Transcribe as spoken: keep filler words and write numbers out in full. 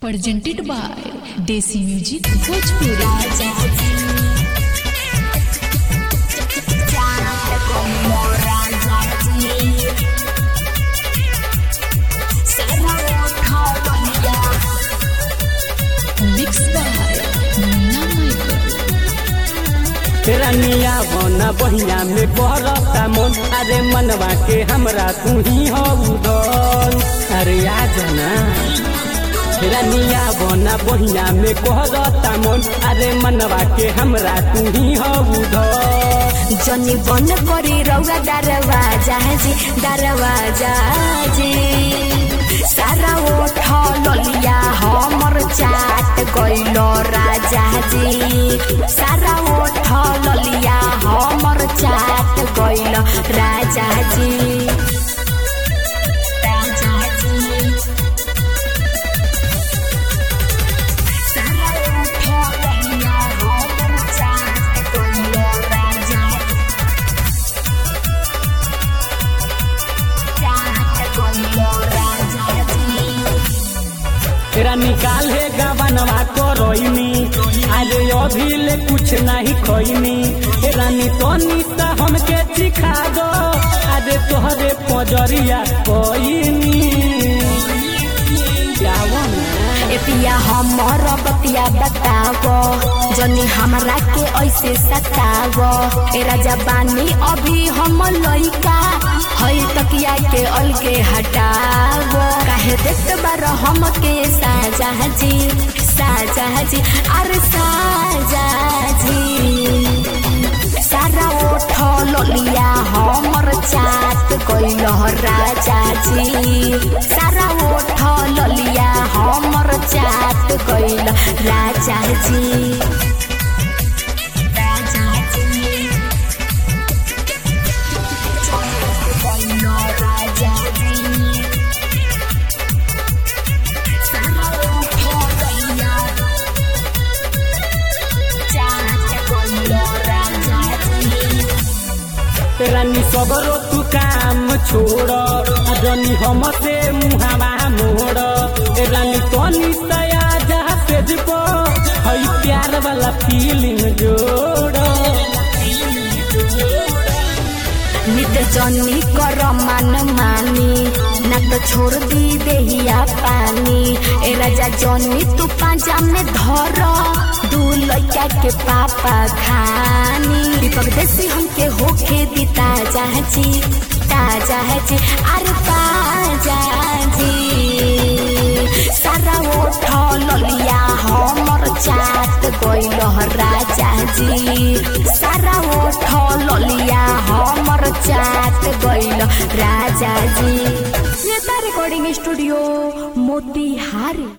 presented by Desi Music Bhojpuri. Mixed by Munna Michael. रनिया बना बहिया में बहरता मन, अरे मनवा के हमरा तू ही हो उधर। अरे आ जाना रनिया बना बहिया में बहरता मन, अरे मनवा के हमरा तू ही हो उधर। जनी बन करी रौगा दरवाजा जी दरवाजा जी, सारा ओठ ललिया हमर चाट गइलो राजा जी, सारा ओठ ललिया हमर चाट गइलो राजा जी, राजा जी। सारा ओठ ललिया हमर चाट गइलो राजा, चाट गइलो राजा जी। तेरा निकाल है गवनवा करोइनी, अरे अभी ले कुछ नहीं खोइनी। तेरा नी तो नीता हमके सिखा दो, अरे तोहरे पजरिया कोइनी। एतिया हमर बतिया बतावो, जनी हमरा के ऐसे सतावो। ए राजा बानी अभी हम लइका, हई तकिया के अलगे हटावो। काहे देखत बार हमके साजा जी साजा जी, अरे साजा जी। सारा ओठ ललिया हमर चाट गइलो राजा जी, सारा ओठ ललिया हमर चाट गइलो राजा जी, राजा जी। गइलो राजा जी, सारा ओठ ललिया चाट गइलो राजा जी। रानी सबरो तू काम छोड़, रानी हमसे मुहावा मोड़। रानी तोनी सया जहाँ पेज पो, हई प्यार वाला फीलिंग जोड़। नित जनी कर मान मानी, ना तो छोड़ दी देहिया पानी। ए राजा जनी तू पांजा में धर, दू लइका के पापा खानी। दीपक देसी हमके होके दी ताजा जी ताजा जी, अरे ताजा जी। सारा ओठ ललिया हमर चाट गइलो राजा जी, सारा ओठ ललिया हमर चाट गइलो राजा जी। नेता रिकॉर्डिंग स्टूडियो मोतिहारी।